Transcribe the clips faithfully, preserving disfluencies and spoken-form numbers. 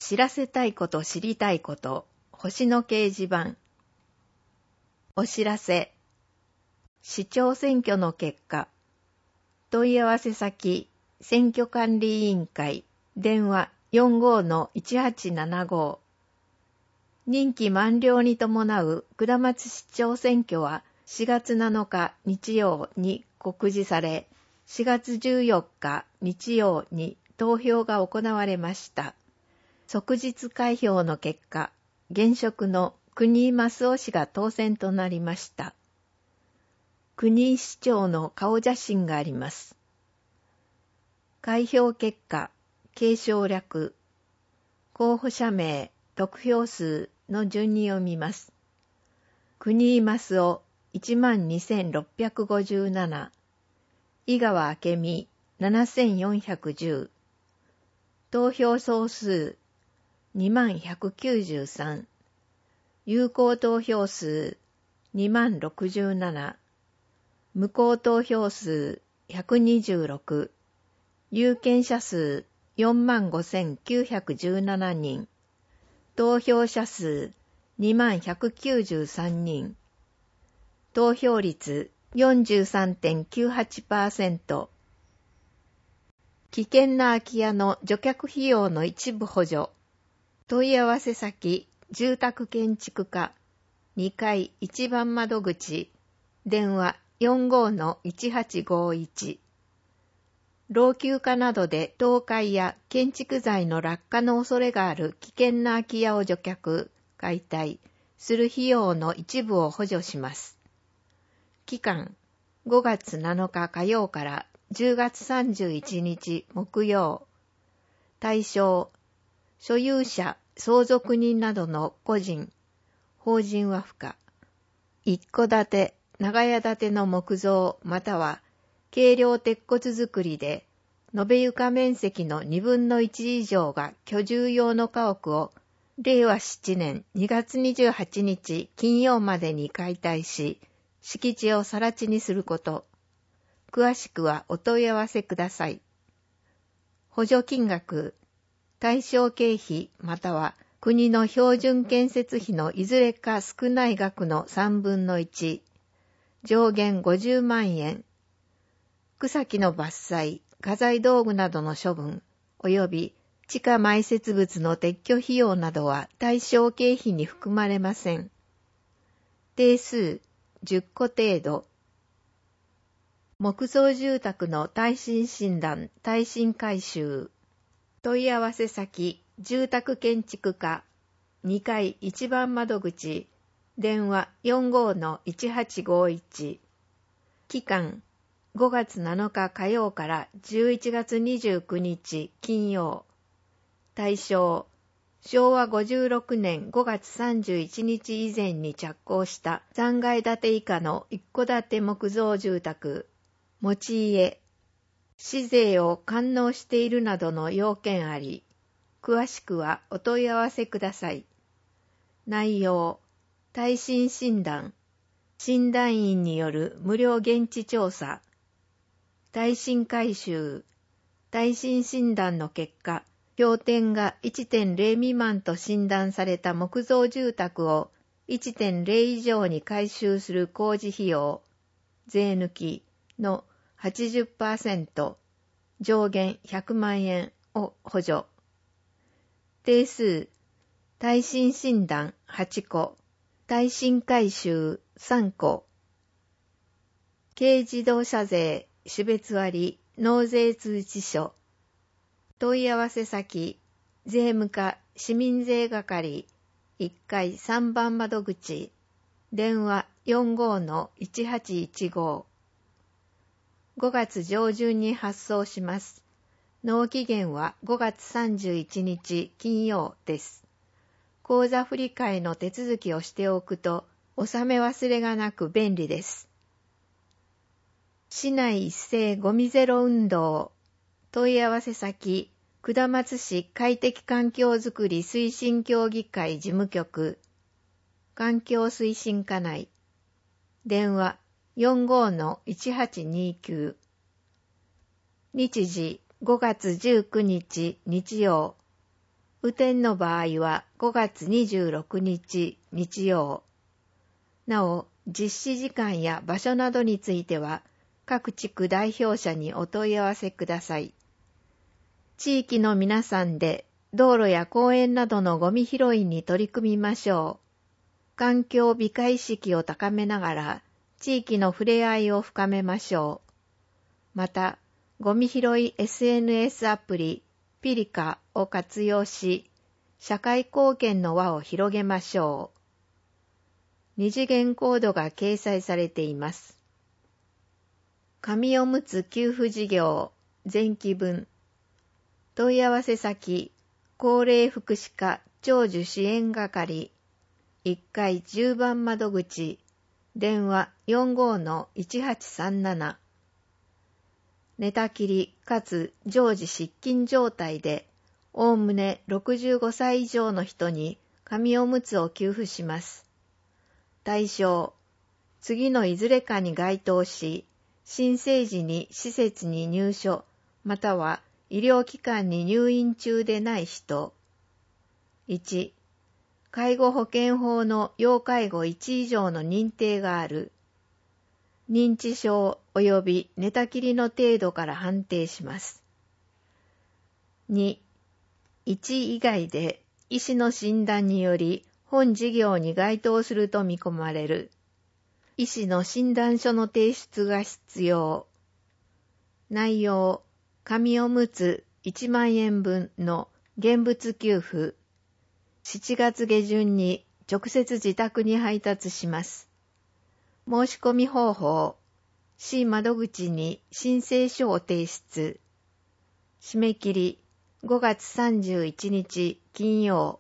知らせたいこと知りたいこと、星の掲示板。お知らせ。市長選挙の結果。問い合わせ先、選挙管理委員会、電話 よんごーのいちはちななご。任期満了に伴う下松市長選挙はしがつなのか日曜に告示され、しがつじゅうよっか日曜に投票が行われました。即日開票の結果、現職の国井益夫氏が当選となりました。国井市長の顔写真があります。開票結果、継承略、候補者名、得票数の順に読みます。国井益夫 いちまんにせんろっぴゃくごじゅうなな、井川明美ななせんよんひゃくじゅう、投票総数にまんひゃくきゅうじゅうさん、有効投票数にまんろくじゅうなな、無効投票数ひゃくにじゅうろく、有権者数よんまんごせんきゅうひゃくじゅうななにん、投票者数にまんひゃくきゅうじゅうさんにん、投票率 よんじゅうさんてんきゅうはちパーセント、危険な空き家の除却費用の一部補助、問い合わせ先、住宅建築課、にかい一番窓口、電話 よんごーのいちはちごーいち。老朽化などで倒壊や建築材の落下の恐れがある危険な空き家を除却、解体する費用の一部を補助します。期間、ごがつなのか火曜からじゅうがつさんじゅういちにち木曜。対象、所有者、相続人などの個人、法人は不可。一戸建て、長屋建ての木造または軽量鉄骨造りで、延べ床面積のにぶんのいち以上が居住用の家屋を、れいわななねんにがつにじゅうはちにち金曜までに解体し、敷地を更地にすること。詳しくはお問い合わせください。補助金額、対象経費または国の標準建設費のいずれか少ない額のさんぶんのいち、上限ごじゅうまんえん、草木の伐採、家財道具などの処分、及び地下埋設物の撤去費用などは対象経費に含まれません。定数じゅっこ程度。木造住宅の耐震診断、耐震改修。問い合わせ先、住宅建築課、にかい一番窓口、電話 よんごーのいちはちごーいち。期間、ごがつなのか火曜からじゅういちがつにじゅうくにち金曜。対象、しょうわごじゅうろくねんごがつさんじゅういちにち以前に着工したさんがい建て以下の一戸建て木造住宅、持ち家、市税を完納しているなどの要件あり、詳しくはお問い合わせください。内容、耐震診断、診断員による無料現地調査、耐震改修、耐震診断の結果、評点が いってんれい 未満と診断された木造住宅を いってんれい 以上に改修する工事費用、税抜きの はちじゅっパーセント、上限ひゃくまんえんを補助。定数、耐震診断はちこ、耐震改修さんこ。軽自動車税、種別割、納税通知書。問い合わせ先、税務課市民税係、いっかいさんばん窓口、電話 よんごーのいちはちいちご。ごがつ上旬に発送します。納期限はごがつさんじゅういちにち金曜です。口座振替の手続きをしておくと、納め忘れがなく便利です。市内一斉ゴミゼロ運動。問い合わせ先、下松市快適環境づくり推進協議会事務局、環境推進課内、電話 よんごーのいちはちにきゅう。日時ごがつじゅうくにち日曜、 雨天の場合はごがつにじゅうろくにち日曜。なお、実施時間や場所などについては、各地区代表者にお問い合わせください。地域の皆さんで道路や公園などのゴミ拾いに取り組みましょう。環境美化意識を高めながら、地域の触れ合いを深めましょう。また、ゴミ拾い エスエヌエス アプリピリカを活用し、社会貢献の輪を広げましょう。二次元コードが掲載されています。紙おむつ給付事業前期分。問い合わせ先、高齢福祉課長寿支援係いっかいじゅうばん窓口、電話 よんごーのいちはちさんなな。寝たきりかつ常時失禁状態で、おおむねろくじゅうごさい以上の人に紙おむつを給付します。対象、次のいずれかに該当し、新生児に施設に入所、または医療機関に入院中でない人。いち、介護保険法の要介護いち以上の認定がある。認知症及び寝たきりの程度から判定します。に、いち以外で医師の診断により本事業に該当すると見込まれる。医師の診断書の提出が必要。内容、紙おむついちまんえんぶんの現物給付。しちがつ下旬に直接自宅に配達します。申し込み方法、市窓口に申請書を提出。締め切り、ごがつさんじゅういちにち金曜。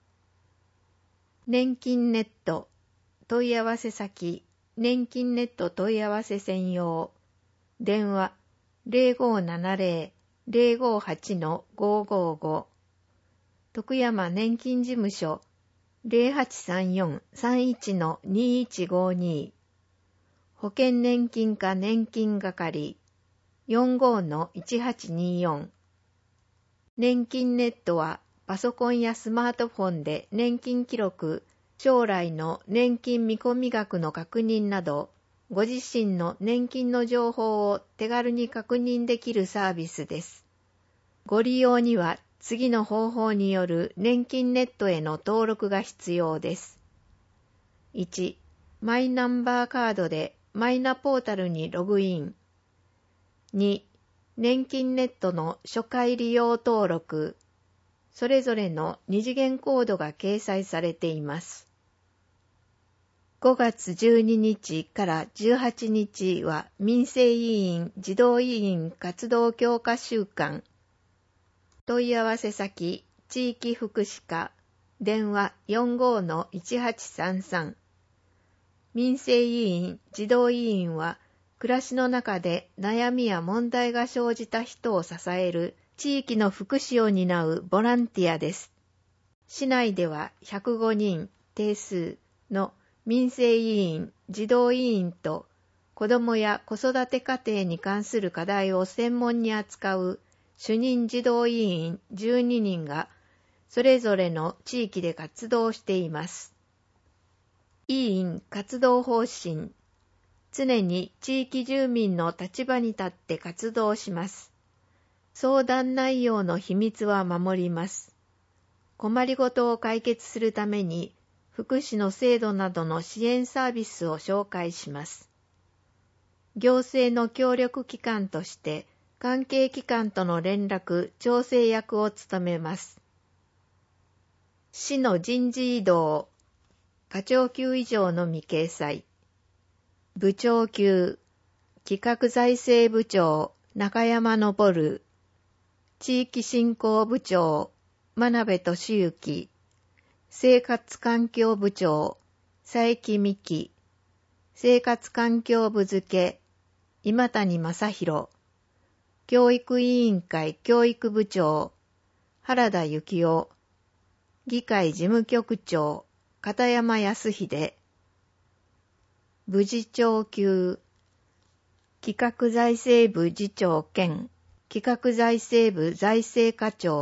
年金ネット、問い合わせ先、年金ネット問い合わせ専用。電話、ゼロごーななゼロ ゼロごーはちのごーごーご。徳山年金事務所、ゼロはちさんよん さんいちのにいちごに。保険年金課年金係、よんごーのいちはちによん。年金ネットはパソコンやスマートフォンで年金記録、将来の年金見込み額の確認など、ご自身の年金の情報を手軽に確認できるサービスです。ご利用には次の方法による年金ネットへの登録が必要です。いち、マイナンバーカードでマイナポータルにログイン。に、年金ネットの初回利用登録。それぞれの二次元コードが掲載されています。ごがつじゅうににちからじゅうはちにちは民生委員児童委員活動強化週間。問い合わせ先、地域福祉課、電話 よんごーのいちはちさんさん。民生委員児童委員は、暮らしの中で悩みや問題が生じた人を支える地域の福祉を担うボランティアです。市内ではひゃくごにん定数の民生委員児童委員と、子どもや子育て家庭に関する課題を専門に扱う主任児童委員じゅうににんが、それぞれの地域で活動しています。委員活動方針。常に地域住民の立場に立って活動します。相談内容の秘密は守ります。困りごとを解決するために、福祉の制度などの支援サービスを紹介します。行政の協力機関として、関係機関との連絡・調整役を務めます。市の人事異動、課長級以上のみ掲載。部長級、企画財政部長、中山昇、地域振興部長、真鍋俊之、生活環境部長、佐伯美希、生活環境部付、今谷正弘、教育委員会教育部長、原田幸夫、議会事務局長、片山康秀、部次長級、企画財政部次長兼企画財政部財政課長、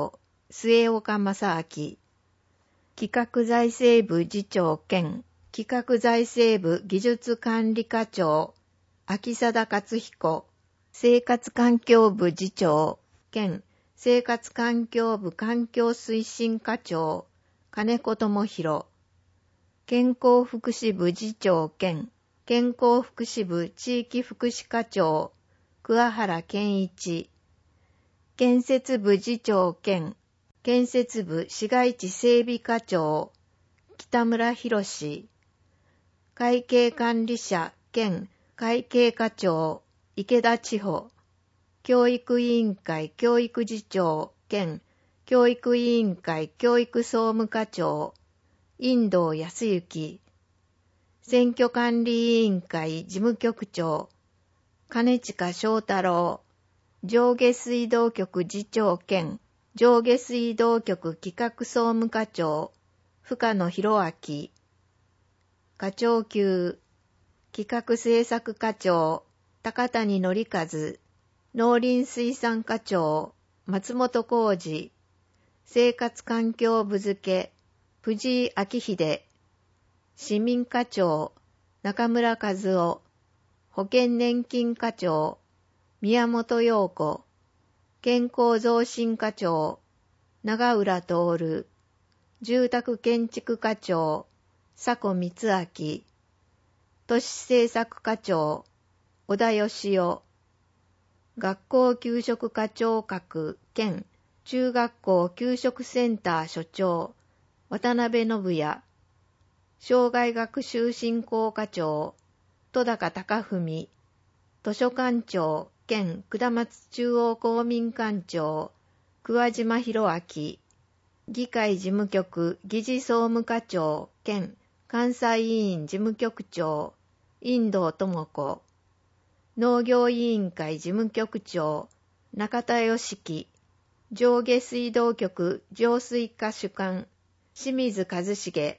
末岡正明。企画財政部次長兼企画財政部技術管理課長、秋貞克彦。生活環境部次長兼生活環境部環境推進課長、金子智弘。健康福祉部次長兼健康福祉部地域福祉課長、桑原健一。建設部次長兼建設部市街地整備課長、北村博。会計管理者兼会計課長、池田千穂。教育委員会教育次長兼教育委員会教育総務課長、遠藤康之。選挙管理委員会事務局長、金近翔太郎。上下水道局次長兼上下水道局企画総務課長、深野博明。課長級企画政策課長、高谷則和。農林水産課長、松本浩二。生活環境部付、藤井明秀。市民課長、中村和夫。保険年金課長、宮本陽子。健康増進課長、長浦徹。住宅建築課長、佐古光明。都市政策課長、小田義夫。学校給食課長閣兼中学校給食センター所長、渡辺信也。障害学習振興課長、戸高隆文。図書館長兼下松中央公民館長、桑島博明。議会事務局議事総務課長兼関西委員事務局長、遠藤智子。農業委員会事務局長、中田義樹。上下水道局浄水課主幹、清水一重。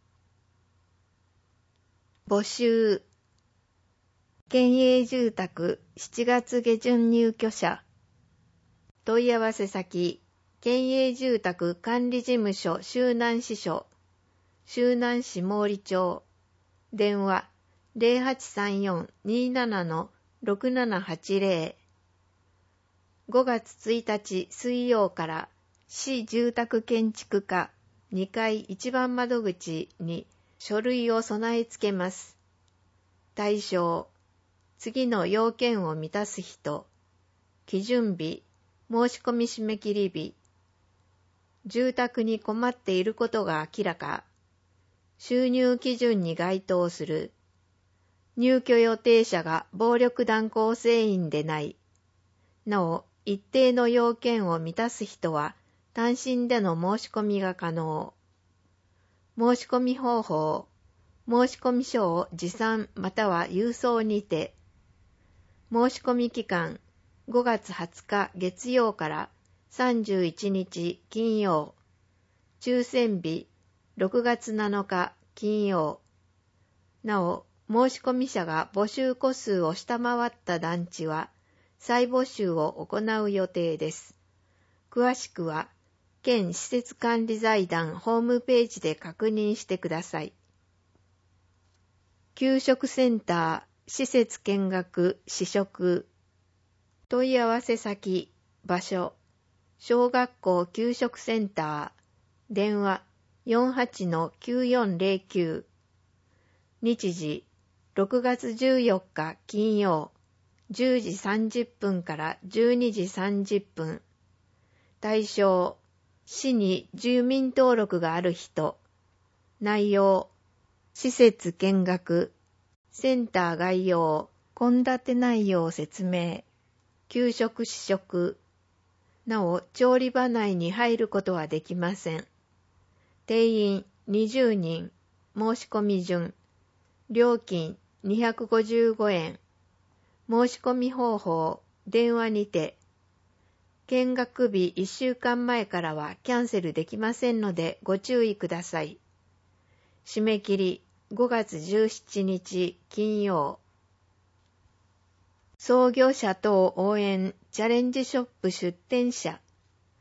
募集。県営住宅しちがつ下旬入居者。問い合わせ先、県営住宅管理事務所周南支所、周南市毛利町。電話 ゼロはちさんよん にーなな ろくななはちゼロ。ごがつついたち水曜から市住宅建築課にかい一番窓口に書類を備え付けます。対象、次の要件を満たす人。基準日、申し込み締め切り日。住宅に困っていることが明らか。収入基準に該当する。入居予定者が暴力団構成員でない。なお、一定の要件を満たす人は単身での申し込みが可能。申し込み方法。申し込み書を持参または郵送にて。申し込み期間ごがつはつか月曜からさんじゅういちにち金曜。抽選日ろくがつなのか金曜。なお、申し込み者が募集戸数を下回った団地は再募集を行う予定です。詳しくは県施設管理財団ホームページで確認してください。給食センター施設見学試食。問い合わせ先場所小学校給食センター電話 よんはちのきゅうよんゼロきゅう。日時ろくがつじゅうよっか金曜じゅうじさんじゅっぷんからじゅうにじさんじゅっぷん。対象、市に住民登録がある人。内容、施設見学、センター概要、献立内容説明、給食試食。なお、調理場内に入ることはできません。定員にじゅうにん、申し込み順。料金にひゃくごじゅうごえん。申し込み方法、電話にて。見学日いっしゅうかんまえからはキャンセルできませんのでご注意ください。締め切りごがつじゅうしちにち金曜。創業者等応援チャレンジショップ出店者。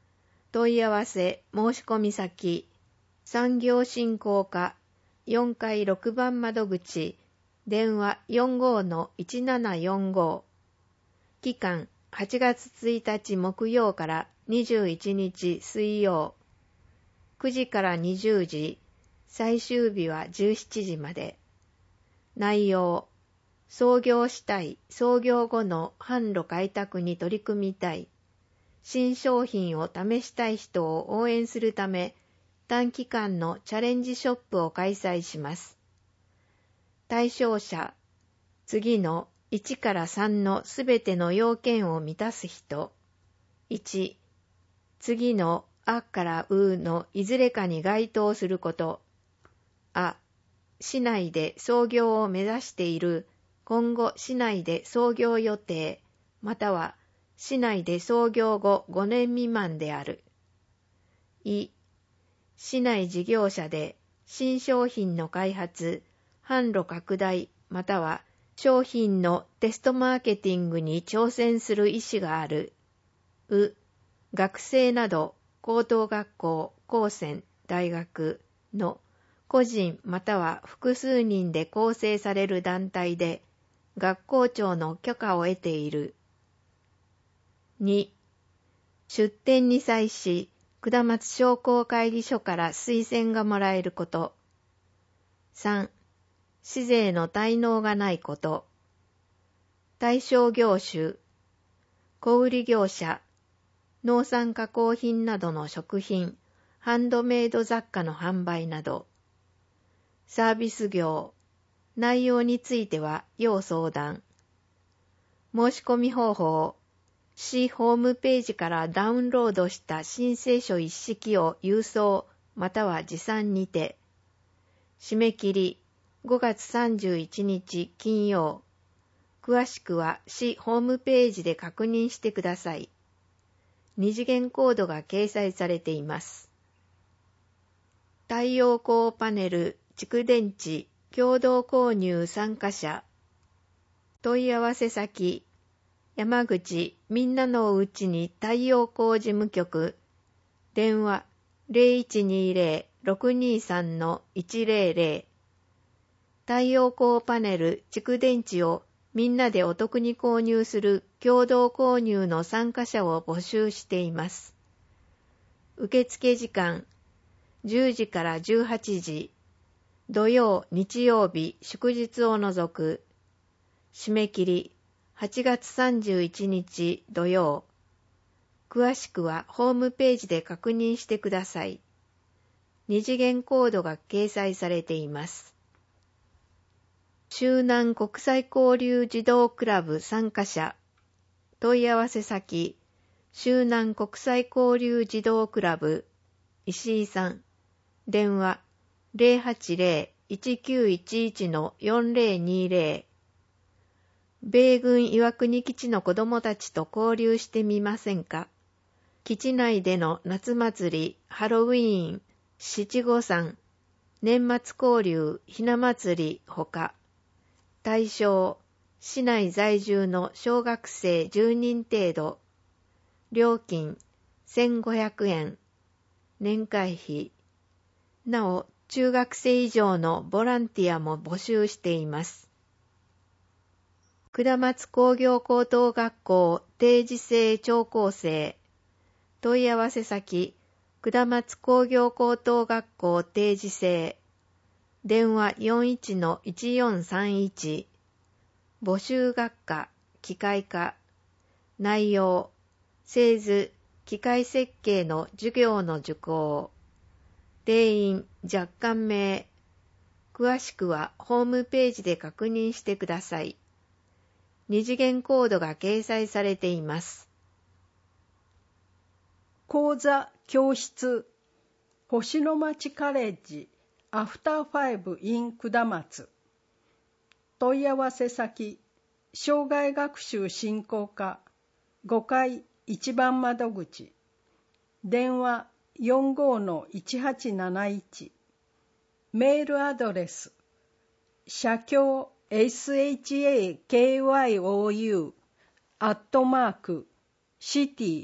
問い合わせ申し込み先産業振興課よんかいろくばん窓口電話 よんごーのいちななよんご 期間はちがつついたち木曜からにじゅういちにち水曜くじからにじゅうじ最終日はじゅうしちじまで。内容創業したい創業後の販路開拓に取り組みたい新商品を試したい人を応援するため短期間のチャレンジショップを開催します。対象者、次のいちからさんのすべての要件を満たす人。いち、次のあからうのいずれかに該当すること。あ、市内で創業を目指している、今後市内で創業予定、または市内で創業後ごねん未満である。い、市内事業者で新商品の開発、販路拡大、または商品のテストマーケティングに挑戦する意思がある。う、学生など高等学校、高専、大学の個人または複数人で構成される団体で学校長の許可を得ている。に、出展に際し、下松商工会議所から推薦がもらえること。さん、市税の滞納がないこと。対象業種、小売業者、農産加工品などの食品、ハンドメイド雑貨の販売など。サービス業、内容については要相談。申し込み方法、市ホームページからダウンロードした申請書一式を郵送または持参にて。締め切りごがつさんじゅういちにち金曜。詳しくは市ホームページで確認してください。二次元コードが掲載されています。太陽光パネル、蓄電池、共同購入参加者。問い合わせ先、山口みんなのおうちに太陽光事務局。電話 ゼロいちにゼロ ろくにさん いちゼロゼロ。太陽光パネル、蓄電池をみんなでお得に購入する共同購入の参加者を募集しています。受付時間じゅうじからじゅうはちじ、土曜、日曜日、祝日を除く。締め切りはちがつさんじゅういちにち土曜。詳しくはホームページで確認してください。二次元コードが掲載されています。周南国際交流児童クラブ参加者。問い合わせ先、周南国際交流児童クラブ、石井さん。電話 ゼロはちゼロ いちきゅういちいち よんゼロにゼロ。米軍岩国基地の子どもたちと交流してみませんか。基地内での夏祭り、ハロウィーン、七五三、年末交流、ひな祭りほか。対象、市内在住の小学生じゅうにん程度。料金、せんごひゃくえん。年会費。なお、中学生以上のボランティアも募集しています。下松工業高等学校定時制聴講生。問い合わせ先、下松工業高等学校定時制。電話 よんいちのいちよんさんいち。募集学科、機械科。内容、製図、機械設計の授業の受講。定員、若干名。詳しくはホームページで確認してください。二次元コードが掲載されています。 講座教室星の町カレッジアフターファイブ in 下松。問い合わせ先、生涯学習振興課ごかいいちばん窓口。電話 よんごーのいちはちなないち。メールアドレス、社協 エスエイチエーケーワイオーユー アットマークシティ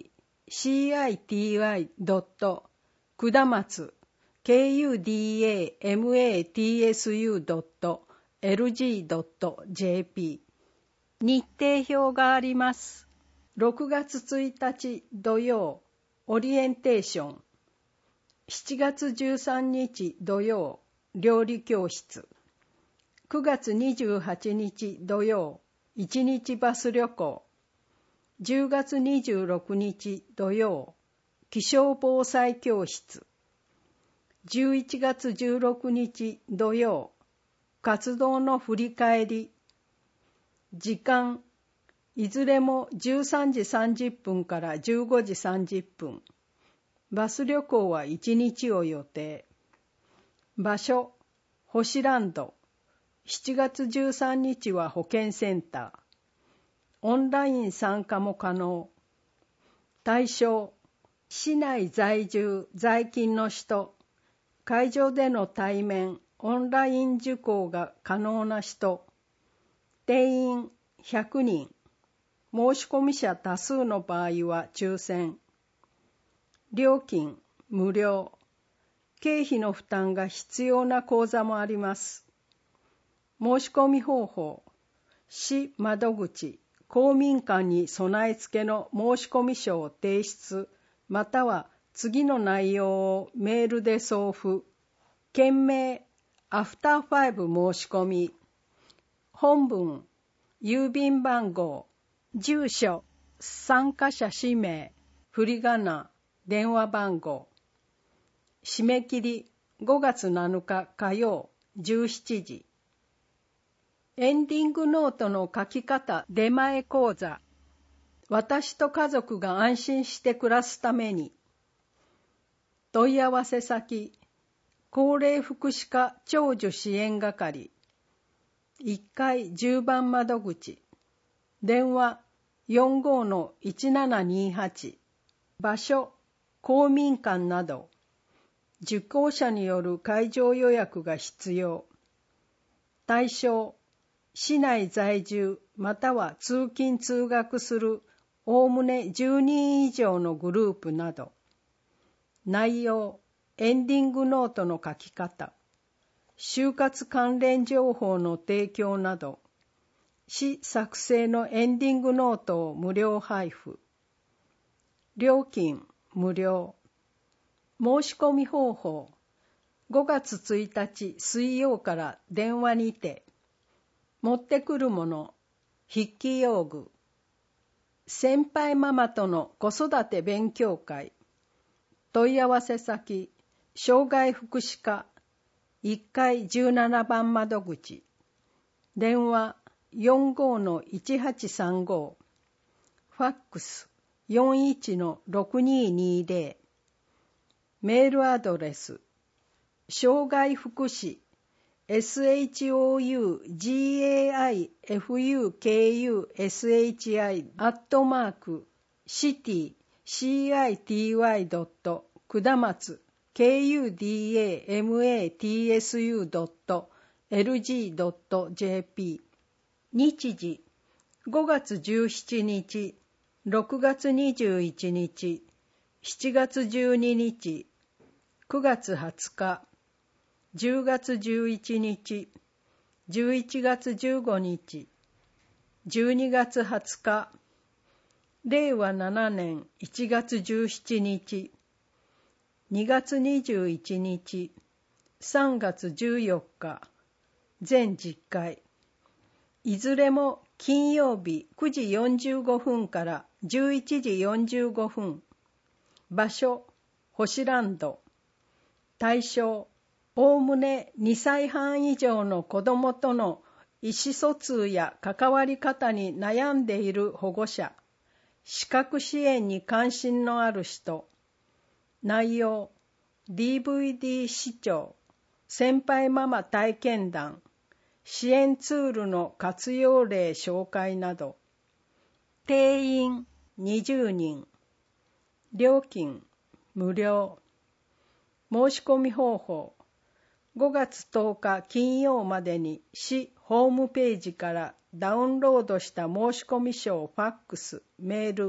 シーアイティーワイ ドット くだまつ ケーユーディーエーエムエーティーエスユー ドット エルジー ドット ジェーピー 日程表があります。ろくがつついたち土曜、オリエンテーション。しちがつじゅうさんにち土曜、料理教室。くがつにじゅうはちにち土曜、いちにちバス旅行。じゅうがつにじゅうろくにち土曜、気象防災教室。じゅういちがつじゅうろくにち土曜、活動の振り返り。時間、いずれもじゅうさんじさんじゅっぷんからじゅうごじさんじゅっぷん。バス旅行はいちにちを予定。場所、星ランド。しちがつじゅうさんにちは保健センター。オンライン参加も可能。対象、市内在住在勤の人、会場での対面、オンライン受講が可能な人、定員ひゃくにん、申し込み者多数の場合は抽選。料金無料。経費の負担が必要な講座もあります。申し込み方法、市窓口、公民館に備え付けの申し込み書を提出、または次の内容をメールで送付。件名、アフターファイブ申し込み。本文、郵便番号、住所、参加者氏名、振り仮名、電話番号。締め切りごがつなのか火曜じゅうしちじ。エンディングノートの書き方出前講座。私と家族が安心して暮らすために。問い合わせ先、高齢福祉課長寿支援係。いっかいじゅうばん窓口。電話 よんごーのいちななにはち。場所、公民館など。受講者による会場予約が必要。対象、市内在住または通勤通学するおおむねじゅうにん以上のグループなど。内容、エンディングノートの書き方、就活関連情報の提供など、市作成のエンディングノートを無料配布。料金無料。申し込み方法、ごがつついたち水曜から電話にて。持ってくるもの、筆記用具。先輩ママとの子育て勉強会。問い合わせ先、障害福祉課いっかいじゅうななばん窓口。電話 よんごーのいちはちさんご。ファックス よんいちのろくにーにーぜろ。メールアドレス、障害福祉 エスエイチオーユージェーアイエフユーケーユーエスエイチアイ アットマークシティ シーアイティーワイ ドット くだまつ ケーユーディーエーエムエーティーエスユー ドット エルジー ドット ジェーピー。 日時ごがつじゅうしちにち、ろくがつにじゅういちにち、しちがつじゅうににち、くがつはつか、じゅうがつじゅういちにち、じゅういちがつじゅうごにち、じゅうにがつはつか、れいわななねんいちがつじゅうしちにち、にがつにじゅういちにち、さんがつじゅうよっか、全じゅっかい。いずれも金曜日くじよんじゅうごふんからじゅういちじよんじゅうごふん。場所、星ランド。対象、おおむねにさいはん以上の子どもとの意思疎通や関わり方に悩んでいる保護者、視覚支援に関心のある人。内容、ディーブイディー 視聴、先輩ママ体験談、支援ツールの活用例紹介など。定員にじゅうにん。料金無料。申し込み方法、ごがつとおか金曜までに市ホームページからダウンロードした申し込み書をファックス、メール、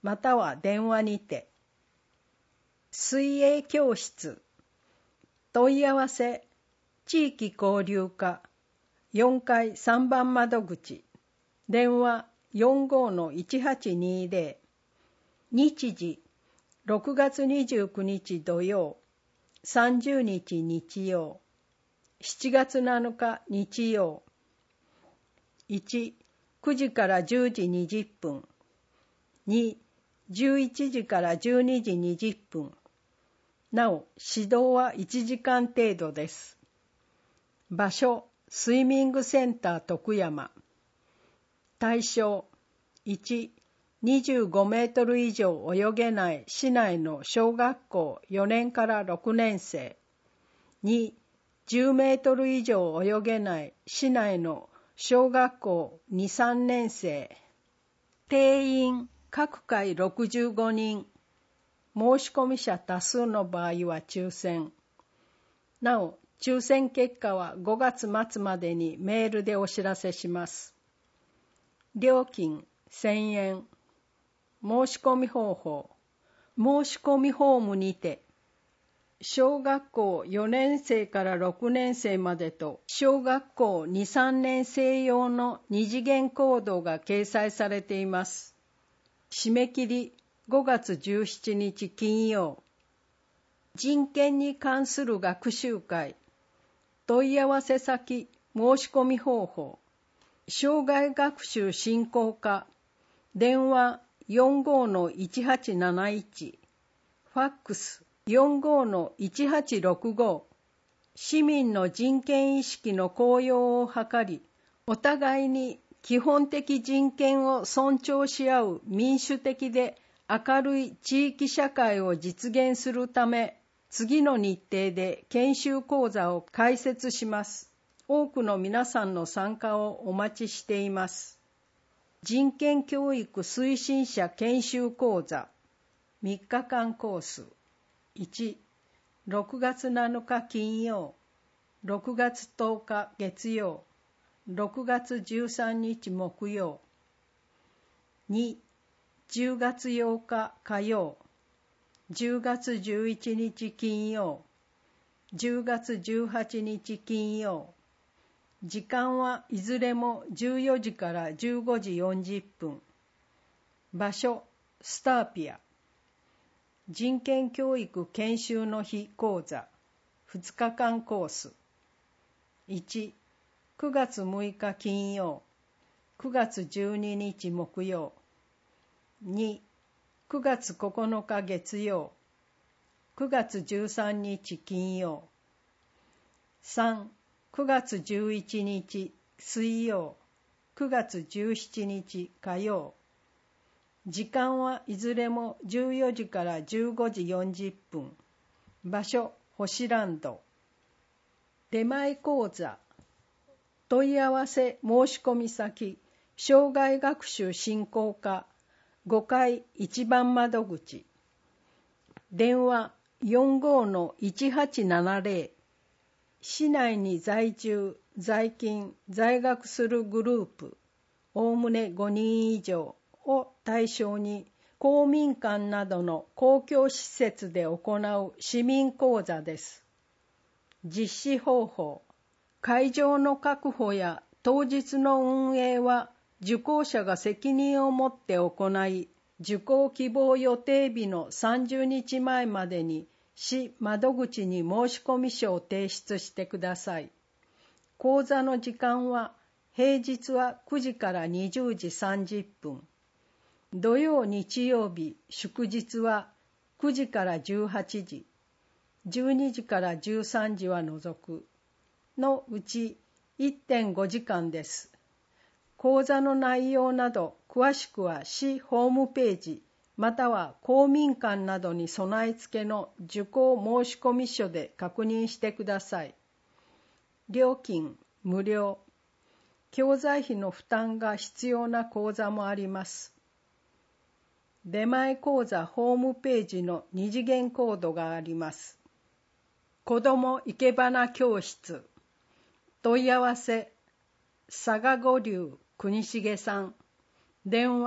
または電話にて。水泳教室問い合わせ地域交流課よんかいさんばん窓口電話 よんごーのいちはちにーぜろ 日時ろくがつにじゅうくにち土曜さんじゅうにち日曜しちがつなのか日曜いち、くじからじゅうじにじゅっぷんに、じゅういちじからじゅうにじにじゅっぷんなお指導はいちじかん程度です。場所スイミングセンター徳山対象いち、にじゅうごメートル以上泳げない市内の小学校よねんからろくねんせいに、じゅうメートル以上泳げない市内の小学校に、さんねんせい定員各回ろくじゅうごにん申し込み者多数の場合は抽選なお抽選結果はごがつまつまでにメールでお知らせします。料金せんえん申し込み方法申し込みフォームにて小学校よねんせいからろくねんせいまでと小学校に、さんねんせい用の二次元コードが掲載されています。締め切りごがつじゅうしちにち金曜人権に関する学習会問い合わせ先申し込み方法障害学習振興課電話 よんごーのいちはちなないち ファックス よんごーのいちはちろくご 市民の人権意識の高揚を図りお互いに基本的人権を尊重し合う民主的で明るい地域社会を実現するため次の日程で研修講座を開設します。多くの皆さんの参加をお待ちしています。人権教育推進者研修講座みっかかんコースいち、ろくがつなのか金曜ろくがつとおか月曜ろくがつじゅうさんにち木曜に、じゅうがつようか火曜じゅうがつじゅういちにち金曜じゅうがつじゅうはちにち金曜時間はいずれもじゅうよじからじゅうごじよんじゅっぷん場所スターピア人権教育研修の日講座ふつかかんコースいち、くがつむいか金曜くがつじゅうににち木曜に、くがつここのか月曜くがつじゅうさんにち金曜さん、くがつじゅういちにち水曜くがつじゅうしちにち火曜時間はいずれもじゅうよじからじゅうごじよんじゅっぷん場所星ランド出前講座問い合わせ申し込み先障害学習振興課ごかいいちばん窓口電話 よんごーのいちはちななぜろ 市内に在住在勤在学するグループおおむねごにん以上を対象に公民館などの公共施設で行う市民講座です。実施方法会場の確保や当日の運営は受講者が責任を持って行い、受講希望予定日のさんじゅうにちまえまでに市窓口に申込書を提出してください。講座の時間は平日はくじからにじゅうじさんじゅっぷん、土曜日曜日祝日はくじからじゅうはちじ、じゅうにじからじゅうさんじは除くのうち いってんごじかんです。講座の内容など詳しくは市ホームページまたは公民館などに備え付けの受講申込書で確認してください。料金無料。教材費の負担が必要な講座もあります。出前講座ホームページの二次元コードがあります。子どもいけばな教室問い合わせ佐賀五流国重さん電話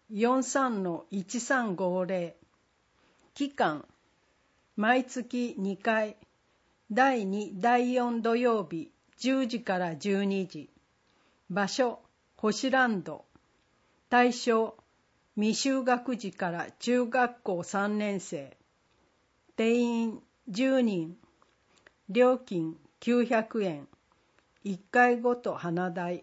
よんさんのいちさんごゼロ。期間毎月にかい、だいに、だいよん土曜日じゅうじからじゅうにじ。場所星ランド。対象未就学児から中学校さんねん生。定員じゅうにん。料金きゅうひゃくえん。いっかいごと花代。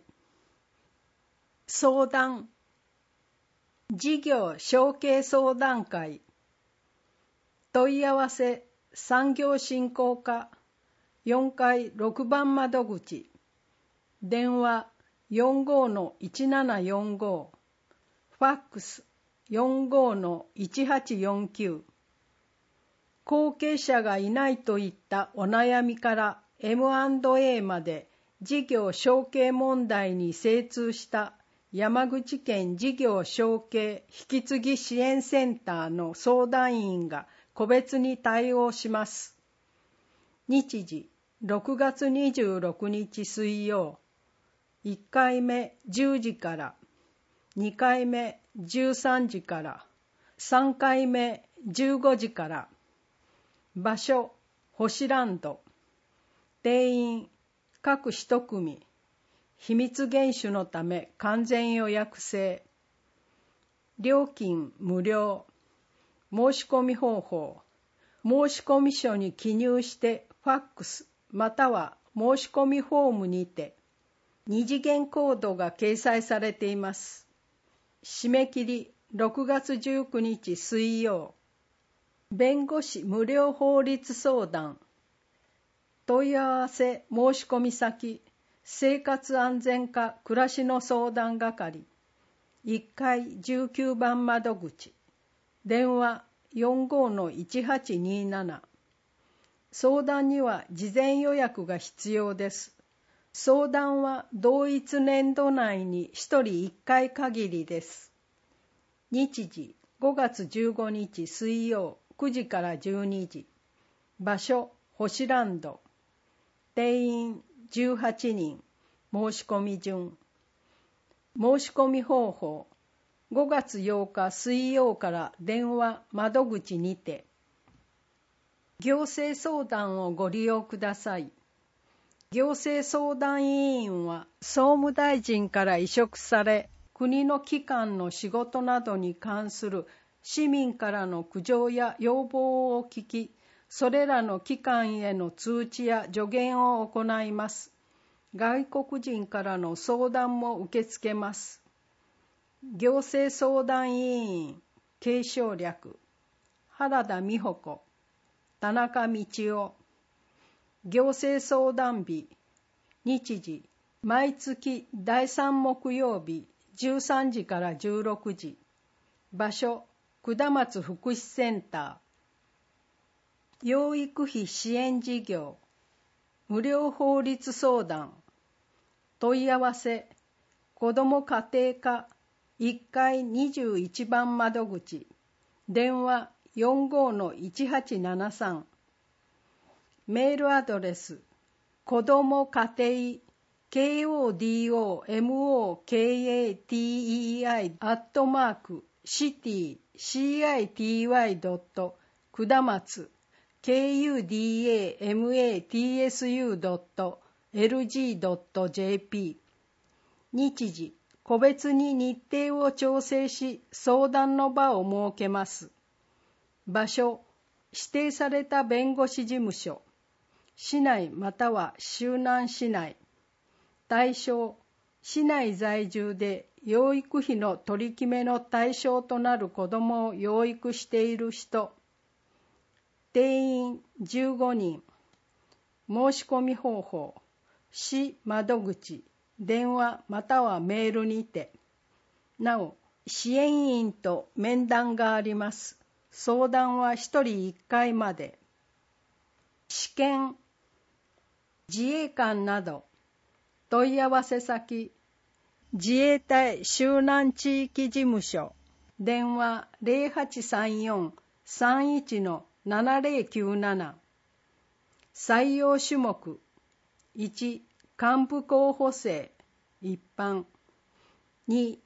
相談事業承継相談会。問い合わせ産業振興課よんかいろくばん窓口。電話 よんごーのいちななよんご。ファックス よんごーのいちはちよんきゅう。後継者がいないといったお悩みから エムアンドエー まで事業承継問題に精通した山口県事業承継引き継ぎ支援センターの相談員が個別に対応します。日時ろくがつにじゅうろくにち水曜。いっかいめじゅうじから、にかいめじゅうさんじから、さんかいめじゅうごじから。場所星ランド。定員各一組。秘密厳守のため完全予約制。料金無料。申し込み方法。申し込み書に記入してファックスまたは申し込みフォームにて二次元コードが掲載されています。締め切りろくがつじゅうくにち水曜。弁護士無料法律相談。問い合わせ申し込み先生活安全課暮らしの相談係。いっかいじゅうきゅうばん窓口。電話 よんごーのいちはちになな。相談には事前予約が必要です。相談は同一年度内にひとりいっかい限りです。日時ごがつじゅうごにち水曜くじからじゅうにじ。場所星ランド。定員じゅうはちにん。申し込み順。申し込み方法。ごがつようか水曜から電話窓口にて。行政相談をご利用ください。行政相談委員は総務大臣から委嘱され、国の機関の仕事などに関する市民からの苦情や要望を聞き、それらの機関への通知や助言を行います。外国人からの相談も受け付けます。行政相談委員継承略原田美穂子、田中道夫。行政相談日日時毎月だいさん木曜日じゅうさんじからじゅうろくじ。場所下松福祉センター。養育費支援事業無料法律相談。問い合わせ子ども家庭課いっかいにじゅういちばん窓口。電話 よんごーのいちはちななさん。メールアドレス子ども家庭 ケーオーディーオーエムオーケーエーティーイーアイ アットマークシティ シーアイティーワイ ドット下松 ケーユーディーエーエムエーティーエスユー ドットエルジー ドットジェーピー。日時個別に日程を調整し相談の場を設けます。場所指定された弁護士事務所。市内または周南市内。対象市内在住で養育費の取り決めの対象となる子どもを養育している人。定員じゅうごにん。申し込み方法市窓口電話またはメールにて。なお支援員と面談があります。相談はひとりいっかいまで。試験自衛官など問い合わせ先自衛隊周南地域事務所。電話 ゼロはちさんよん さんいち のななゼロきゅうなな。採用種目いち幹部候補生一般。に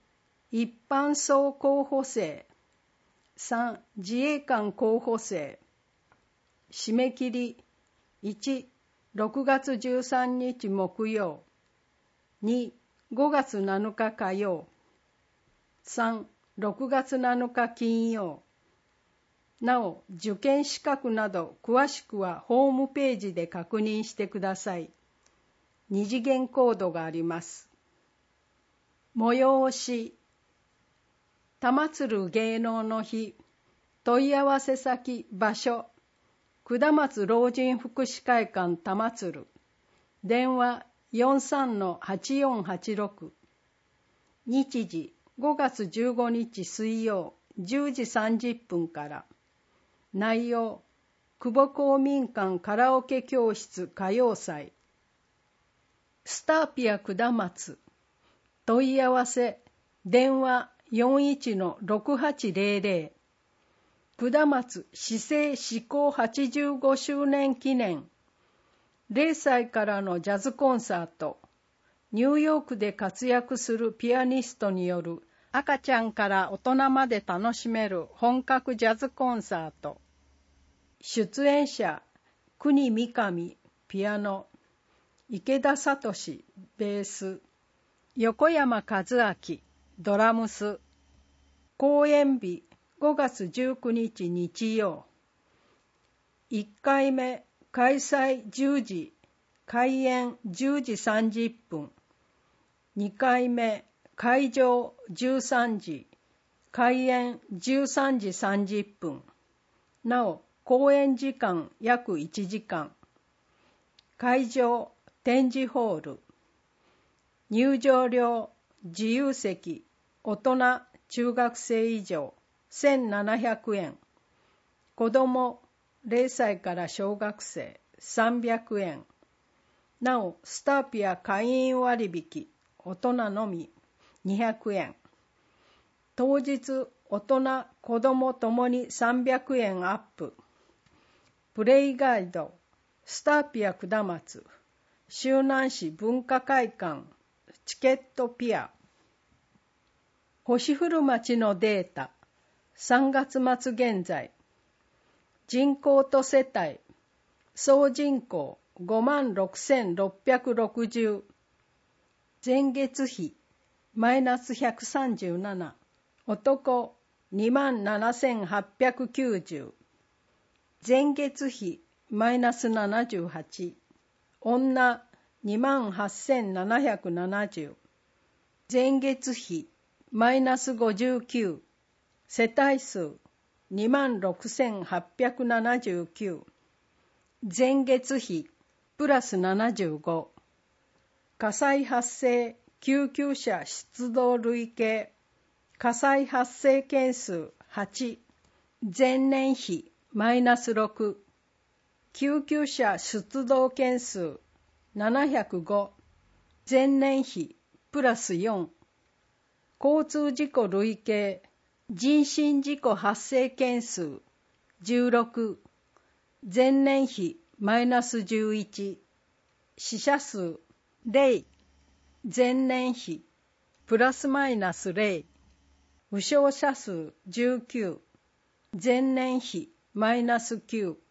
一般総候補生。さん、自衛官候補生。締め切り。いち、ろくがつじゅうさんにち木曜。に、ごがつなのか火曜。さん、ろくがつなのか金曜。なお、受験資格など詳しくはホームページで確認してください。二次元コードがあります。催し。玉鶴芸能の日。問い合わせ先、場所。下松老人福祉会館玉鶴。電話 よんさんのはちよんはちろく。日時ごがつじゅうごにち水曜じゅうじさんじゅっぷんから。内容、久保公民館カラオケ教室歌謡祭。スターピア下松。問い合わせ、電話 よんいちのろくはちぜろぜろ。下松市政施行はちじゅうごしゅうねん記念。れいさいからのジャズコンサート。ニューヨークで活躍するピアニストによる赤ちゃんから大人まで楽しめる本格ジャズコンサート。出演者、国三上、ピアノ。池田聡、ベース。横山和明、ドラムス。公演日、ごがつじゅうくにち日曜。いっかいめ、開催じゅうじ、開演じゅうじさんじゅっぷん。にかいめ、会場じゅうさんじ、開演じゅうさんじさんじゅっぷん。なお、公演時間約いちじかん。会場、展示ホール。入場料、自由席、大人、中学生以上、せんななひゃくえん。子供、れいさいから小学生、さんびゃくえん。なお、スターピア会員割引、大人のみ、にひゃくえん。当日、大人、子供ともにさんびゃくえんアップ。プレイガイド、スターピア下松、周南市文化会館、チケットピア。星降町のデータ、さんがつ末現在。人口と世帯、総人口ごまんろくせんろっぴゃくろくじゅう。前月比、マイナスひゃくさんじゅうなな。男、にまんななせんはっぴゃくきゅうじゅう。前月比、マイナスななじゅうはち。女、にまんはっせんななひゃくななじゅう。前月比、マイナスごじゅうきゅう。世帯数、にまんろくせんはっぴゃくななじゅうきゅう。前月比、プラスななじゅうご。火災発生、救急車出動累計。火災発生件数はち。前年比、マイナスろく。救急車出動件数ななひゃくご。前年比、プラスよん。交通事故累計。人身事故発生件数じゅうろく。前年比マイナスじゅういち。死者数ゼロ。前年比プラスマイナスゼロ。負傷者数じゅうきゅう。前年比マイナスきゅう。